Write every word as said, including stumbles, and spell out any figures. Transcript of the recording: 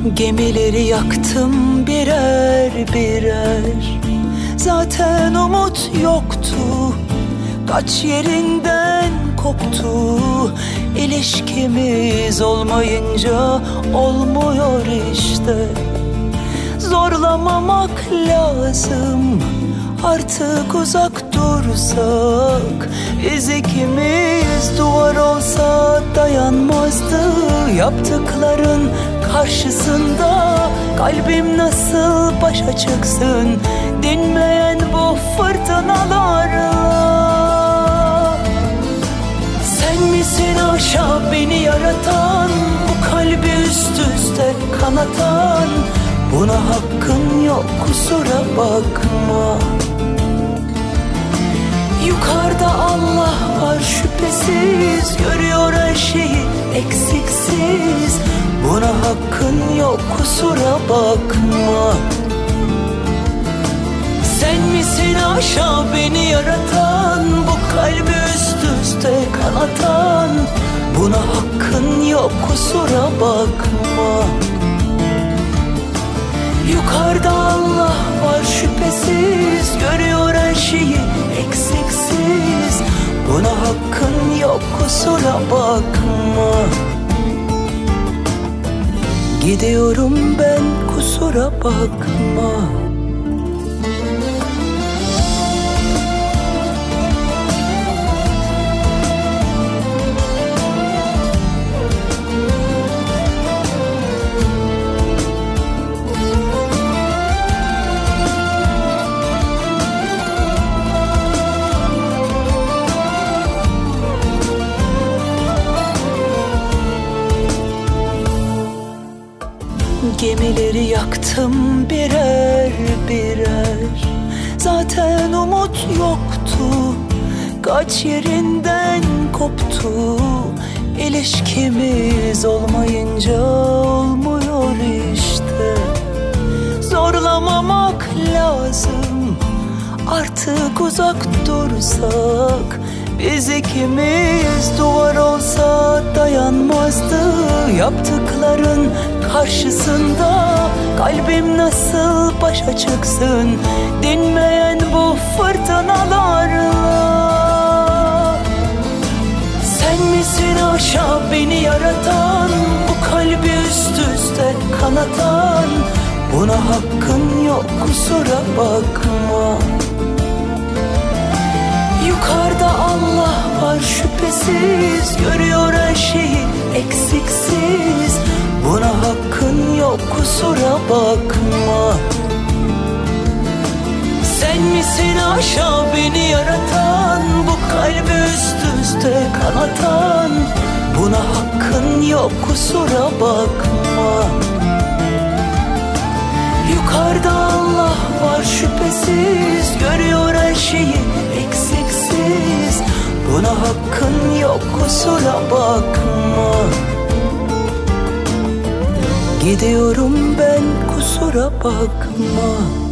Gemileri yaktım birer birer, zaten umut yoktu. Kaç yerinden koptu, İlişkimiz olmayınca olmuyor işte. Zorlamamak lazım, artık uzak dursak. Biz ikimiz, duvar olsa dayanmazdı. Yaptıkların karşısında kalbim nasıl başa çıksın dinmeyen bu fırtınalarla? Sen misin aşağı beni yaratan, bu kalbi üst üste kanatan? Buna hakkın yok, kusura bakma. Yukarıda Allah var şüphesiz, görüyor her şeyi eksiksiz. Buna hakkın yok, kusura bakma. Sen misin aşağı beni yaratan, bu kalbi üst üste kanatan? Buna hakkın yok, kusura bakma. Yukarıda Allah var şüphesiz, görüyor her şeyi eksiksiz. Buna hakkın yok, kusura bakma. Gidiyorum ben, kusura bakma. Gemileri yaktım birer birer, zaten umut yoktu. Kaç yerinden koptu, İlişkimiz olmayınca olmuyor işte. Zorlamamak lazım, artık uzak dursak. Biz ikimiz, duvar olsa dayanmazdı. Yaptıkların karşısında kalbim nasıl başa çıksın dinmeyen bu fırtınalarla? Sen misin aşağı beni yaratan, bu kalbi üst üste kanatan? Buna hakkın yok, kusura bakma. Yukarıda Allah var şüphesiz, görüyor her şeyi eksiksiz. Buna hakkın yok, kusura bakma. Sen misin aşağı beni yaratan, bu kalbi üst üste kanatan? Buna hakkın yok, kusura bakma. Yukarıda Allah var şüphesiz, görüyor her şeyi eksiksiz. Buna hakkın yok, kusura bakma. Gidiyorum ben, kusura bakma.